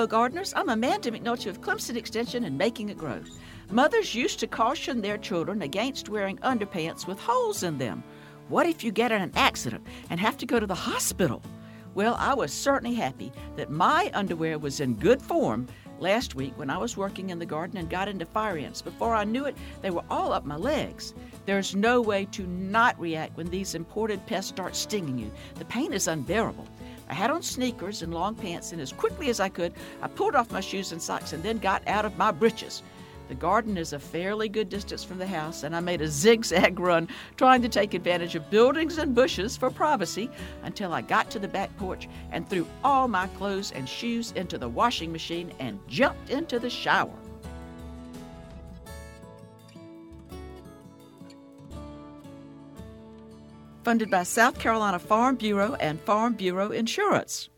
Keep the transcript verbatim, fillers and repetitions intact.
Hello, gardeners. I'm Amanda McNulty of Clemson Extension and Making It Grow. Mothers used to caution their children against wearing underpants with holes in them. What if you get in an accident and have to go to the hospital? Well, I was certainly happy that my underwear was in good form last week when I was working in the garden and got into fire ants. Before I knew it, they were all up my legs. There's no way to not react when these imported pests start stinging you. The pain is unbearable. I had on sneakers and long pants, and as quickly as I could, I pulled off my shoes and socks and then got out of my britches. The garden is a fairly good distance from the house, and I made a zigzag run trying to take advantage of buildings and bushes for privacy until I got to the back porch and threw all my clothes and shoes into the washing machine and jumped into the shower. Funded by South Carolina Farm Bureau and Farm Bureau Insurance.